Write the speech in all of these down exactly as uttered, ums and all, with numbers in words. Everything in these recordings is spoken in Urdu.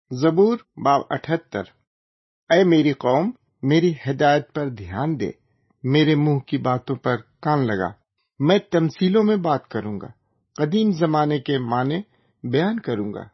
زبور باب اٹھہتر۔ اے میری قوم، میری ہدایت پر دھیان دے، میرے منہ کی باتوں پر کان لگا۔ میں تمثیلوں میں بات کروں گا، قدیم زمانے کے معنی بیان کروں گا۔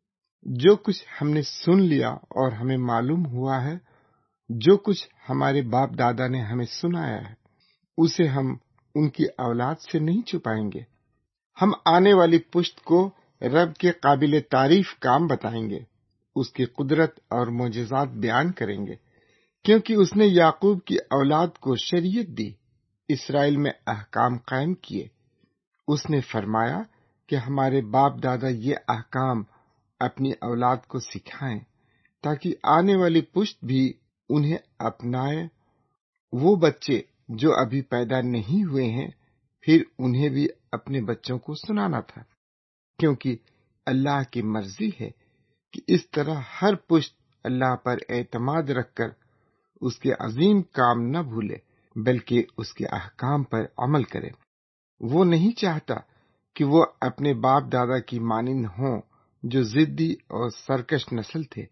جو کچھ ہم نے سن لیا اور ہمیں معلوم ہوا ہے، جو کچھ ہمارے باپ دادا نے ہمیں سنایا ہے، اسے ہم ان کی اولاد سے نہیں چھپائیں گے۔ ہم آنے والی پشت کو رب کے قابل تعریف کام بتائیں گے، اس کی قدرت اور معجزات بیان کریں گے، کیونکہ اس نے یعقوب کی اولاد کو شریعت دی، اسرائیل میں احکام قائم کیے۔ اس نے فرمایا کہ ہمارے باپ دادا یہ احکام اپنی اولاد کو سکھائیں، تاکہ آنے والی پشت بھی انہیں اپنائے۔ وہ بچے جو ابھی پیدا نہیں ہوئے ہیں، پھر انہیں بھی اپنے بچوں کو سنانا تھا، کیونکہ اللہ کی مرضی ہے کہ اس طرح ہر پشت اللہ پر اعتماد رکھ کر اس کے عظیم کام نہ بھولے، بلکہ اس کے احکام پر عمل کرے۔ وہ نہیں چاہتا کہ وہ اپنے باپ دادا کی مانند ہوں جو ضدی اور سرکش نسل تھے،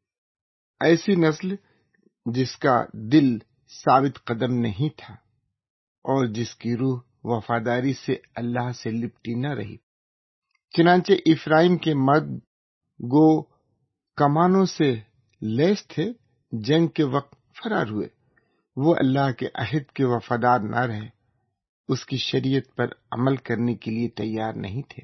ایسی نسل جس کا دل ثابت قدم نہیں تھا اور جس کی روح وفاداری سے اللہ سے لپٹی نہ رہی۔ چنانچہ افرائیم کے مرد گو کمانوں سے لیس تھے، جنگ کے وقت فرار ہوئے۔ وہ اللہ کے عہد کے وفادار نہ رہے، اس کی شریعت پر عمل کرنے کے لیے تیار نہیں تھے۔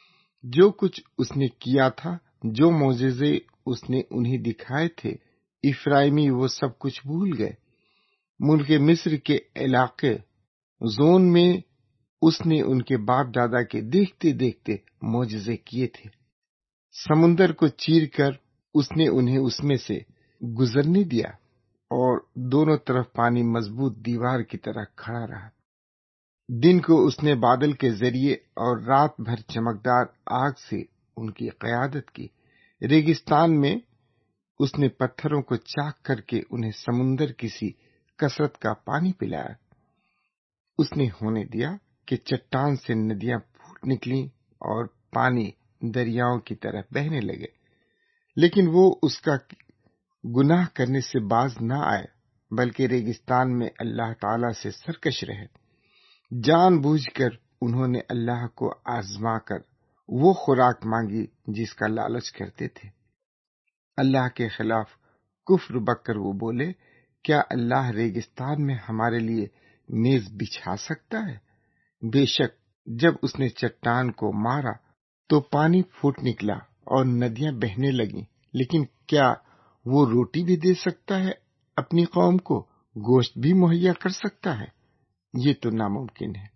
جو کچھ اس نے کیا تھا، جو معجزے اس نے انہیں دکھائے تھے، افرائیمی وہ سب کچھ بھول گئے۔ ملک مصر کے علاقے زون میں اس نے ان کے باپ دادا کے دیکھتے دیکھتے معجزے کیے تھے۔ سمندر کو چیر کر اس نے انہیں اس میں سے گزرنے دیا، اور دونوں طرف پانی مضبوط دیوار کی طرح کھڑا رہا۔ دن کو اس نے بادل کے ذریعے اور رات بھر چمکدار آگ سے ان کی قیادت کی۔ ریگستان میں اس نے پتھروں کو چاک کر کے انہیں سمندر کسی کثرت کا پانی پلایا۔ اس نے ہونے دیا کہ چٹان سے ندیاں پھوٹ نکلیں اور پانی دریاؤں کی طرح بہنے لگے، لیکن وہ اس کا گناہ کرنے سے باز نہ آئے، بلکہ ریگستان میں اللہ تعالی سے سرکش رہے۔ جان بوجھ کر انہوں نے اللہ کو آزما کر وہ خوراک مانگی جس کا لالچ کرتے تھے۔ اللہ کے خلاف کفر بک کر وہ بولے، کیا اللہ ریگستان میں ہمارے لیے میز بچھا سکتا ہے؟ بے شک جب اس نے چٹان کو مارا تو پانی پھوٹ نکلا اور ندیاں بہنے لگیں، لیکن کیا وہ روٹی بھی دے سکتا ہے اپنی قوم کو، گوشت بھی مہیا کر سکتا ہے؟ یہ تو ناممکن ہے۔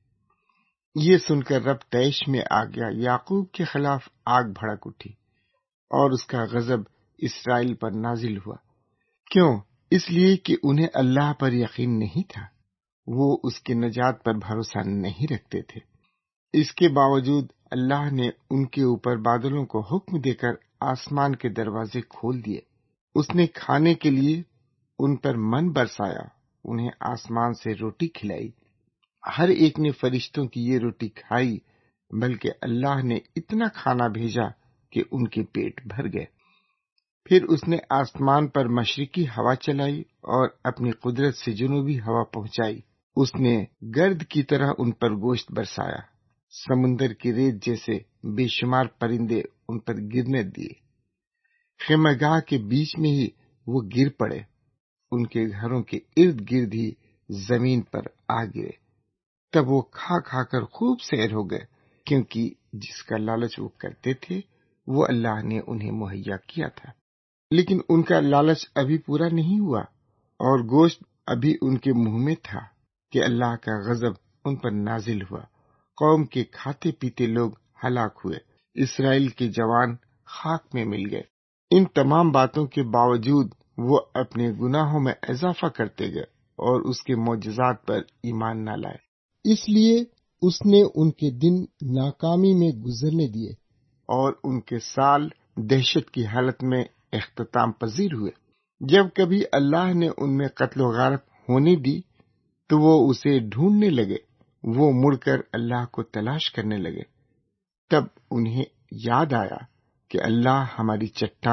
یہ سن کر رب طیش میں آ گیا، یعقوب کے خلاف آگ بھڑک اٹھی اور اس کا غضب اسرائیل پر نازل ہوا۔ کیوں؟ اس لیے کہ انہیں اللہ پر یقین نہیں تھا، وہ اس کی نجات پر بھروسہ نہیں رکھتے تھے۔ اس کے باوجود اللہ نے ان کے اوپر بادلوں کو حکم دے کر آسمان کے دروازے کھول دیے۔ اس نے کھانے کے لیے ان پر من برسایا، انہیں آسمان سے روٹی کھلائی۔ ہر ایک نے فرشتوں کی یہ روٹی کھائی، بلکہ اللہ نے اتنا کھانا بھیجا کہ ان کے پیٹ بھر گئے۔ پھر اس نے آسمان پر مشرقی ہوا چلائی اور اپنی قدرت سے جنوبی ہوا پہنچائی۔ اس نے گرد کی طرح ان پر گوشت برسایا، سمندر کی ریت جیسے بے شمار پرندے ان پر گرنے دیے۔ خیمہ گاہ کے بیچ میں ہی وہ گر پڑے، ان کے گھروں کے ارد گرد ہی زمین پر آ گرے۔ تب وہ کھا کھا کر خوب سیر ہو گئے، کیونکہ جس کا لالچ وہ کرتے تھے وہ اللہ نے انہیں مہیا کیا تھا۔ لیکن ان کا لالچ ابھی پورا نہیں ہوا، اور گوشت ابھی ان کے منہ میں تھا کہ اللہ کا غضب ان پر نازل ہوا۔ قوم کے کھاتے پیتے لوگ ہلاک ہوئے، اسرائیل کے جوان خاک میں مل گئے۔ ان تمام باتوں کے باوجود وہ اپنے گناہوں میں اضافہ کرتے گئے اور اس کے معجزات پر ایمان نہ لائے۔ اس لیے اس نے ان کے دن ناکامی میں گزرنے دیے اور ان کے سال دہشت کی حالت میں اختتام پذیر ہوئے۔ جب کبھی اللہ نے ان میں قتل و غارت ہونے دی تو وہ اسے ڈھونڈنے لگے، وہ مڑ کر اللہ کو تلاش کرنے لگے۔ تب انہیں یاد آیا کہ اللہ ہماری چٹان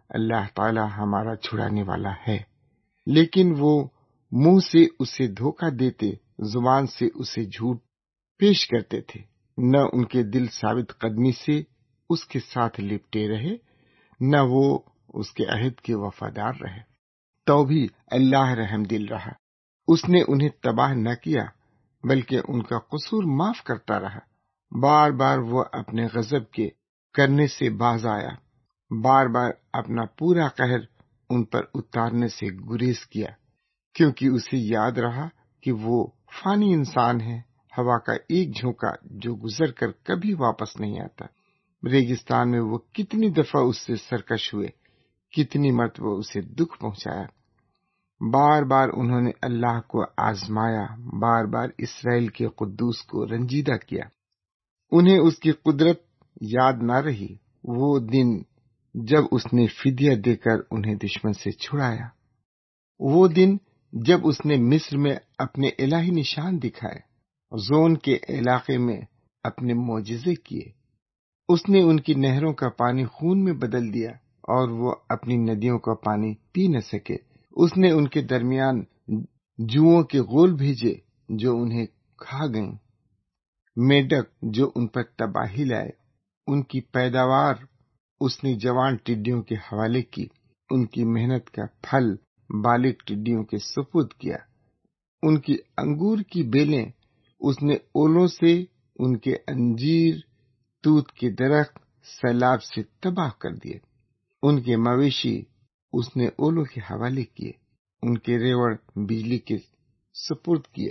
اللہ تعالی ہمارا چھڑانے والا ہے، لیکن وہ منہ سے اسے دھوکہ دیتے، زبان سے اسے جھوٹ پیش کرتے تھے۔ نہ ان کے دل ثابت قدمی سے اس کے ساتھ لپٹے رہے، نہ وہ اس کے عہد کے وفادار رہے۔ تو بھی اللہ رحم دل رہا، اس نے انہیں تباہ نہ کیا بلکہ ان کا قصور معاف کرتا رہا۔ بار بار وہ اپنے غضب کے کرنے سے باز آیا، بار بار اپنا پورا قہر ان پر اتارنے سے گریز کیا، کیونکہ اسے یاد رہا کہ وہ فانی انسان ہے، ہوا کا ایک جھونکا جو گزر کر کبھی واپس نہیں آتا۔ ریگستان میں وہ کتنی دفعہ اس سے سرکش ہوئے، کتنی مرتبہ اسے دکھ پہنچایا۔ بار بار انہوں نے اللہ کو آزمایا، بار بار اسرائیل کے قدوس کو رنجیدہ کیا۔ انہیں اس کی قدرت یاد نہ رہی، وہ دن جب اس نے فدیہ دے کر انہیں دشمن سے چھڑایا، وہ دن جب اس نے مصر میں اپنے الہی نشان دکھائے، زون کے علاقے میں اپنے معجزے کیے۔ اس نے ان کی نہروں کا پانی خون میں بدل دیا اور وہ اپنی ندیوں کا پانی پی نہ سکے۔ اس نے ان کے درمیان جوؤں کے غول بھیجے جو انہیں کھا گئیں، میڈک جو ان پر تباہی لائے۔ ان کی پیداوار اس نے جوان ٹڈیوں کے حوالے کی، ان کی محنت کا پھل بالغ ٹڈیوں کے سپرد کیا۔ ان کی انگور کی بیلیں اس نے اولوں سے، ان کے انجیر توت کے درخت سیلاب سے تباہ کر دیے۔ ان کے مویشی اس نے اولوں کے حوالے کیے، ان کے ریوڑ بجلی کے سپرد کیے۔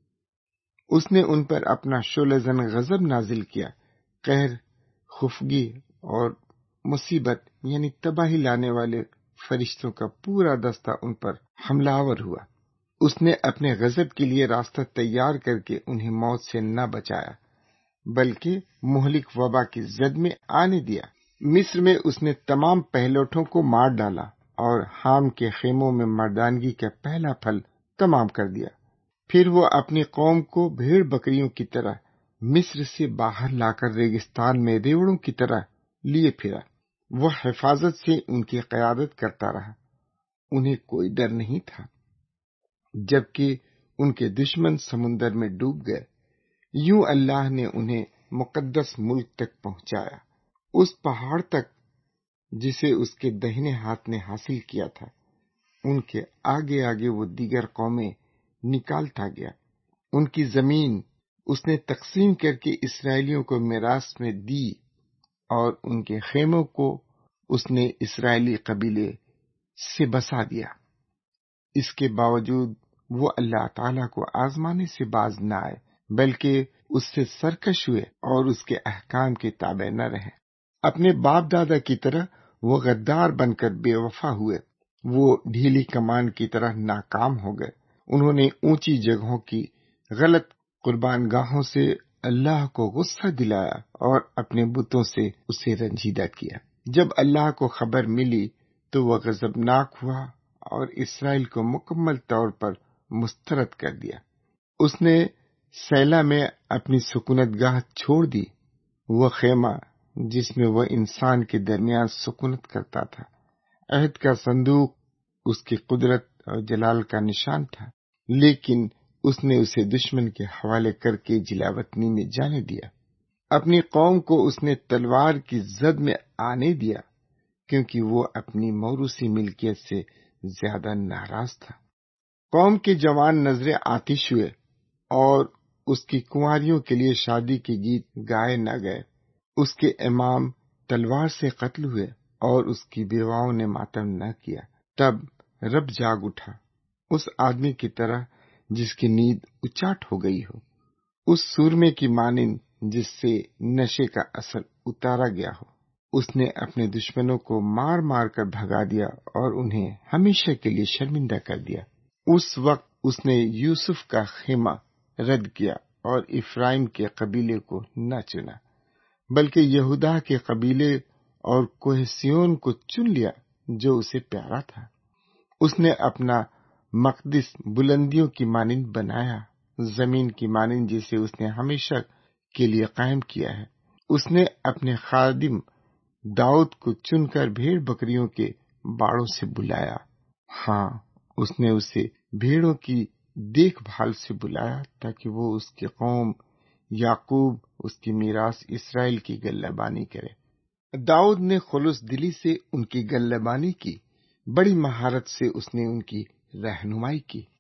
اس نے ان پر اپنا شعلہ زن غضب نازل کیا، قہر، خفگی اور مصیبت یعنی تباہی لانے والے فرشتوں کا پورا دستہ ان پر حملہ آور ہوا۔ اس نے اپنے غضب کے لیے راستہ تیار کر کے انہیں موت سے نہ بچایا بلکہ مہلک وبا کی زد میں آنے دیا۔ مصر میں اس نے تمام پہلوٹوں کو مار ڈالا اور حام کے خیموں میں مردانگی کا پہلا پھل تمام کر دیا۔ پھر وہ اپنی قوم کو بھیڑ بکریوں کی طرح مصر سے باہر لا کر ریگستان میں ریوڑوں کی طرح لیے پھرا۔ وہ حفاظت سے ان کی قیادت کرتا رہا، انہیں کوئی ڈر نہیں تھا، جبکہ ان کے دشمن سمندر میں ڈوب گئے۔ یوں اللہ نے انہیں مقدس ملک تک پہنچایا، اس پہاڑ تک جسے اس کے دہنے ہاتھ نے حاصل کیا تھا۔ ان کے آگے آگے وہ دیگر قومیں نکالتا گیا۔ ان کی زمین اس نے تقسیم کر کے اسرائیلیوں کو میراث میں دی اور ان کے خیموں کو اس نے اسرائیلی قبیلے سے بسا دیا۔ اس کے باوجود وہ اللہ تعالیٰ کو آزمانے سے باز نہ آئے بلکہ اس سے سرکش ہوئے اور اس کے احکام کے تابع نہ رہے۔ اپنے باپ دادا کی طرح وہ غدار بن کر بے وفا ہوئے، وہ ڈھیلی کمان کی طرح ناکام ہو گئے۔ انہوں نے اونچی جگہوں کی غلط قربان گاہوں سے اللہ کو غصہ دلایا اور اپنے بتوں سے اسے رنجیدہ کیا۔ جب اللہ کو خبر ملی تو وہ غضبناک ہوا اور اسرائیل کو مکمل طور پر مسترد کر دیا۔ اس نے سیلا میں اپنی سکونت گاہ چھوڑ دی، وہ خیمہ جس میں وہ انسان کے درمیان سکونت کرتا تھا۔ عہد کا صندوق اس کی قدرت اور جلال کا نشان تھا، لیکن اس نے اسے دشمن کے حوالے کر کے جلاوطنی میں جانے دیا۔ اپنی قوم کو اس نے تلوار کی زد میں آنے دیا، کیونکہ وہ اپنی موروثی ملکیت سے زیادہ ناراض تھا۔ قوم کے جوان نظر آتش ہوئے اور اس کی کنواریوں کے لیے شادی کے گیت گائے نہ گئے۔ اس کے امام تلوار سے قتل ہوئے اور اس کی بیواؤں نے ماتم نہ کیا۔ تب رب جاگ اٹھا، اس آدمی کی طرح جس کی نیند اچاٹ ہو گئی ہو، اس سورمے کی مانند جس سے نشے کا اثر اتارا گیا ہو۔ اس نے اپنے دشمنوں کو مار مار کر بھگا دیا اور انہیں ہمیشہ کے لیے شرمندہ کر دیا۔ اس وقت اس نے یوسف کا خیمہ رد کیا اور افرائیم کے قبیلے کو نہ چنا، بلکہ یہودا کے قبیلے اور کوہ سیون کو چن لیا جو اسے پیارا تھا۔ اس نے اپنا مقدس بلندیوں کی مانند بنایا، زمین کی مانند جسے اس نے ہمیشہ کے لیے قائم کیا ہے۔ اس نے اپنے خادم داؤد کو چن کر بھیڑ بکریوں کے باڑوں سے بلایا۔ ہاں، اس نے اسے بھیڑوں کی دیکھ بھال سے بلایا تاکہ وہ اس کی قوم یعقوب، اس کی میراث اسرائیل کی گلہبانی کرے۔ داؤد نے خلوص دلی سے ان کی گلہبانی کی، بڑی مہارت سے اس نے ان کی رہنمائی کی۔